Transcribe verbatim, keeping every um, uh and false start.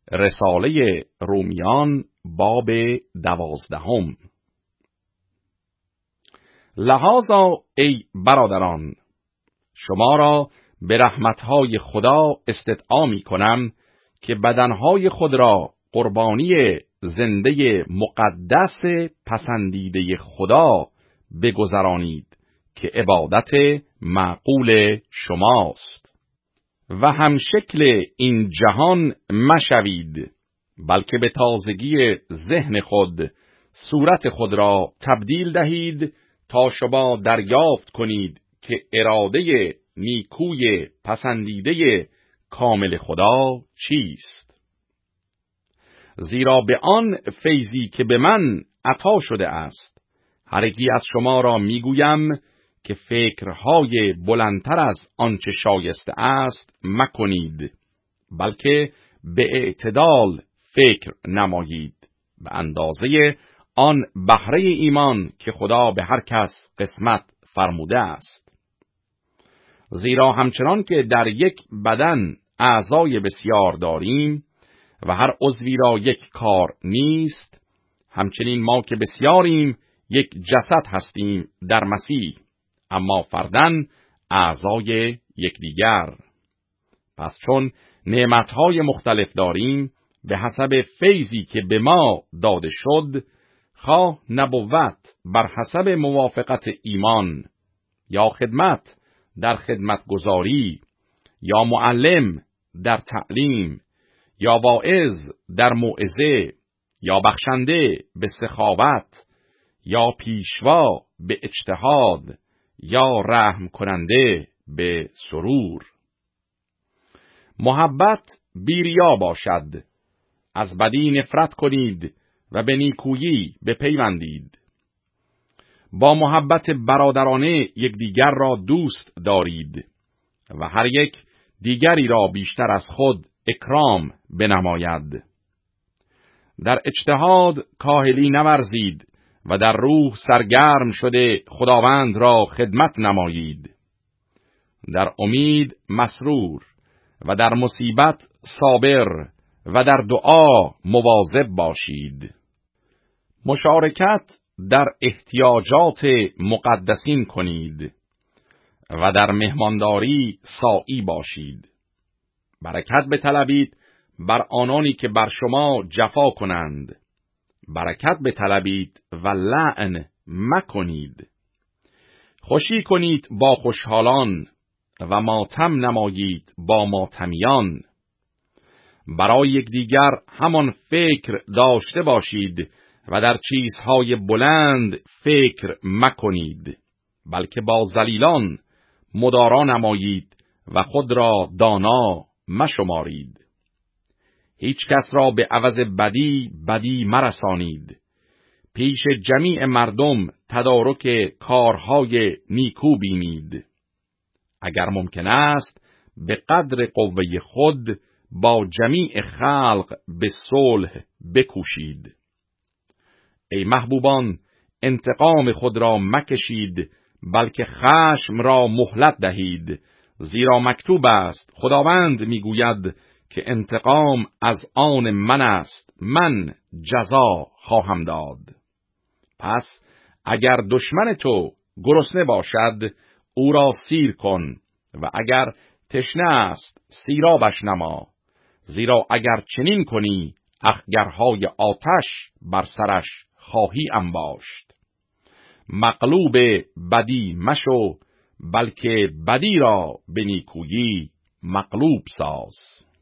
رساله رومیان باب دوازدهم. لحاظا ای برادران، شما را به رحمتهای خدا استدعا می کنم که بدنهای خود را قربانی زنده مقدس پسندیده خدا بگذرانید که عبادت معقول شماست. و هم شکل این جهان مشوید، بلکه به تازگی ذهن خود صورت خود را تبدیل دهید تا شما دریافت کنید که اراده نیکوی پسندیده کامل خدا چیست. زیرا به آن فیضی که به من عطا شده است، هر یکی از شما را میگویم که فکرهای بلندتر از آنچه شایسته است مکنید، بلکه به اعتدال فکر نمایید، به اندازه آن بهره ایمان که خدا به هر کس قسمت فرموده است. زیرا همچنان که در یک بدن اعضای بسیار داریم و هر عضوی را یک کار نیست، همچنین ما که بسیاریم یک جسد هستیم در مسیح، اما فرداً اعضای یکدیگر. پس چون نعمتهای مختلف داریم به حسب فیضی که به ما داده شد، خواه نبوت بر حسب موافقت ایمان، یا خدمت در خدمت گذاری، یا معلم در تعلیم، یا واعظ در موعظه، یا بخشنده به سخاوت، یا پیشوا به اجتهاد، یا رحم کننده به سرور. محبت بیریا باشد، از بدی نفرت کنید و به نیکویی بپیوندید. با محبت برادرانه یکدیگر را دوست دارید و هر یک دیگری را بیشتر از خود اکرام بنماید. در اجتهاد کاهلی نورزید و در روح سرگرم شده خداوند را خدمت نمایید. در امید مسرور و در مصیبت صابر و در دعا مواظب باشید. مشارکت در احتیاجات مقدسین کنید و در مهمانداری ساعی باشید. برکت بطلبید بر آنانی که بر شما جفا کنند. برکت بطلبید و لعن مکنید. خوشی کنید با خوشحالان و ماتم نمایید با ماتمیان. برای یکدیگر همان فکر داشته باشید و در چیزهای بلند فکر مکنید، بلکه با ذلیلان مدارا نمایید و خود را دانا مشمارید. هیچ کس را به عوض بدی بدی مرسانید. پیش جمیع مردم تدارک کارهای نیکو بینید. اگر ممکن است به قدر قوه خود با جمیع خلق به صلح بکوشید. ای محبوبان، انتقام خود را مکشید، بلکه خشم را مهلت دهید، زیرا مکتوب است خداوند میگوید که انتقام از آن من است، من جزا خواهم داد. پس اگر دشمن تو گرسنه باشد او را سیر کن و اگر تشنه است سیرابش نما، زیرا اگر چنین کنی اخگرهای آتش بر سرش خواهی انباشت. مغلوب بدی مشو، بلکه بدی را به نیکویی مغلوب ساز.